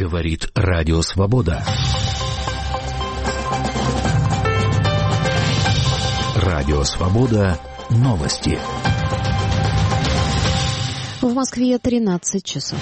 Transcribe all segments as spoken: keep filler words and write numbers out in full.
Говорит Радио Свобода. Радио Свобода. Новости. В Москве тринадцать часов.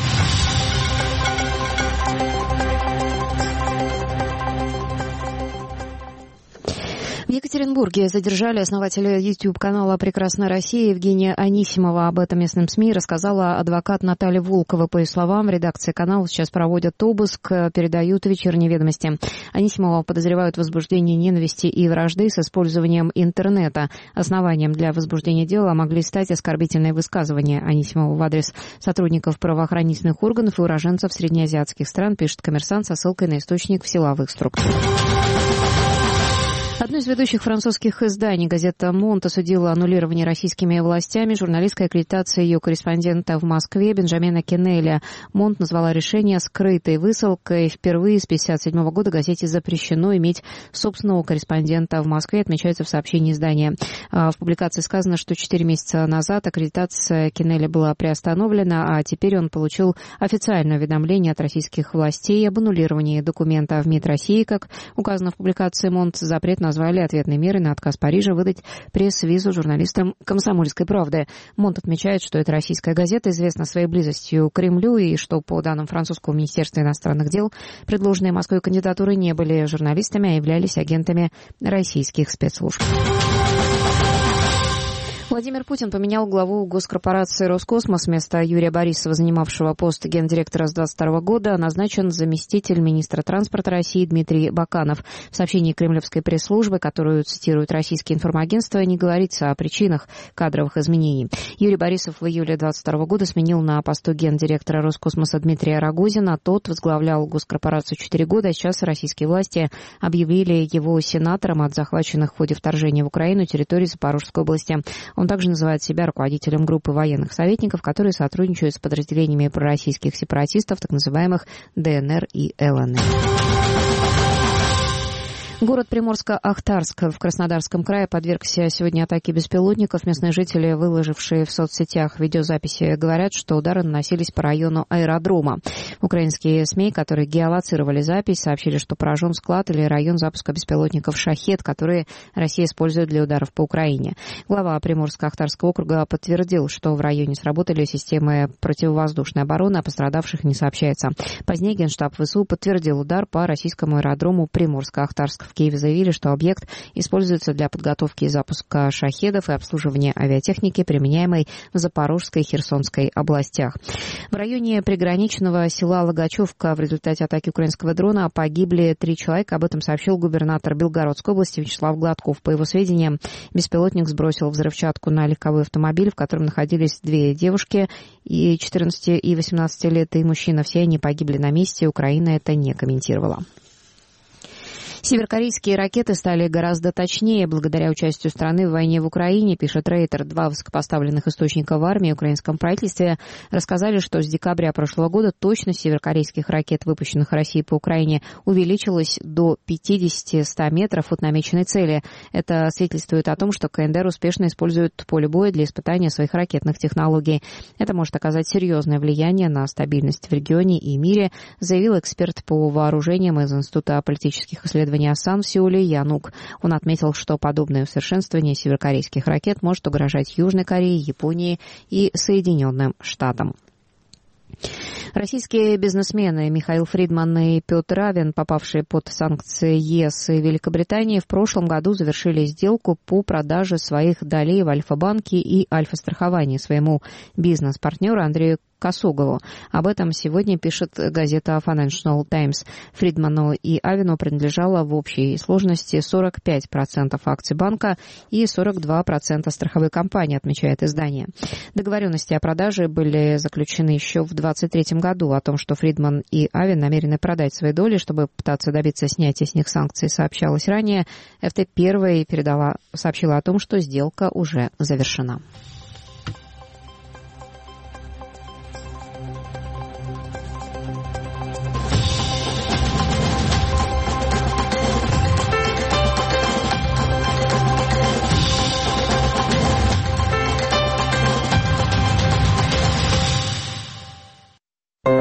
В Екатеринбурге задержали основателя YouTube-канала «Прекрасная Россия» Евгения Анисимова. Об этом местным СМИ рассказала адвокат Наталья Волкова. По ее словам, в редакции канала сейчас проводят обыск, передают вечерние ведомости. Анисимова подозревают в возбуждении ненависти и вражды с использованием интернета. Основанием для возбуждения дела могли стать оскорбительные высказывания Анисимова в адрес сотрудников правоохранительных органов и уроженцев среднеазиатских стран, пишет «Коммерсант» со ссылкой на источник в силовых структурах. Одно из ведущих французских изданий, газета «Монт», осудила аннулирование российскими властями журналистской аккредитации ее корреспондента в Москве Бенджамина Кеннеля. «Монт» назвала решение скрытой высылкой. Впервые с тысяча девятьсот пятьдесят седьмого года газете запрещено иметь собственного корреспондента в Москве, отмечается в сообщении издания. В публикации сказано, что четыре месяца назад аккредитация Кеннеля была приостановлена, а теперь он получил официальное уведомление от российских властей об аннулировании документа в МИД России. Как указано в публикации «Монт», запрет на назвали ответной мерой на отказ Парижа выдать пресс-визу журналистам «Комсомольской правды». Монт отмечает, что эта российская газета известна своей близостью к Кремлю и что, по данным французского министерства иностранных дел, предложенные Москвой кандидатуры не были журналистами, а являлись агентами российских спецслужб. Владимир Путин поменял главу госкорпорации «Роскосмос». Вместо Юрия Борисова, занимавшего пост гендиректора с двадцать второго года, назначен заместитель министра транспорта России Дмитрий Баканов. В сообщении кремлевской пресс-службы, которую цитирует российские информагентства, не говорится о причинах кадровых изменений. Юрий Борисов в июле двадцать второго года сменил на посту гендиректора «Роскосмоса» Дмитрия Рогозина. Тот возглавлял госкорпорацию четыре года, а сейчас российские власти объявили его сенатором от захваченных в ходе вторжения в Украину территорий Запорожской области. Он также называет себя руководителем группы военных советников, которые сотрудничают с подразделениями пророссийских сепаратистов, так называемых ДНР и ЛНР. Город Приморско-Ахтарск в Краснодарском крае подвергся сегодня атаке беспилотников. Местные жители, выложившие в соцсетях видеозаписи, говорят, что удары наносились по району аэродрома. Украинские СМИ, которые геолоцировали запись, сообщили, что поражен склад или район запуска беспилотников «Шахед», которые Россия использует для ударов по Украине. Глава Приморско-Ахтарского округа подтвердил, что в районе сработали системы противовоздушной обороны, а пострадавших не сообщается. Позднее Генштаб ВСУ подтвердил удар по российскому аэродрому Приморско-Ахтарск. В Киеве заявили, что объект используется для подготовки и запуска шахедов и обслуживания авиатехники, применяемой в Запорожской и Херсонской областях. В районе приграничного села Логачевка в результате атаки украинского дрона погибли три человека. Об этом сообщил губернатор Белгородской области Вячеслав Гладков. По его сведениям, беспилотник сбросил взрывчатку на легковой автомобиль, в котором находились две девушки, и четырнадцати и восемнадцати лет, и мужчина. Все они погибли на месте. Украина это не комментировала. Северокорейские ракеты стали гораздо точнее благодаря участию страны в войне в Украине, пишет Рейтер. Два высокопоставленных источника в армии и украинском правительстве рассказали, что с декабря прошлого года точность северокорейских ракет, выпущенных Россией по Украине, увеличилась до пятидесяти-ста метров от намеченной цели. Это свидетельствует о том, что КНДР успешно использует поле боя для испытания своих ракетных технологий. Это может оказать серьезное влияние на стабильность в регионе и мире, заявил эксперт по вооружениям из Института политических исследований АСАН в Сеуле Янук. Он отметил, что подобное усовершенствование северокорейских ракет может угрожать Южной Корее, Японии и Соединенным Штатам. Российские бизнесмены Михаил Фридман и Петр Авен, попавшие под санкции ЕС и Великобритании, в прошлом году завершили сделку по продаже своих долей в Альфа-банке и Альфа-страховании своему бизнес-партнеру Андрею Косогову. Об этом сегодня пишет газета Financial Times. Фридману и Авену принадлежало в общей сложности сорок пять процентов акций банка и сорок два процента страховой компании, отмечает издание. Договоренности о продаже были заключены еще в двадцать третьем году. О том, что Фридман и Авен намерены продать свои доли, чтобы пытаться добиться снятия с них санкций, сообщалось ранее. эф тэ первой передала, сообщила о том, что сделка уже завершена.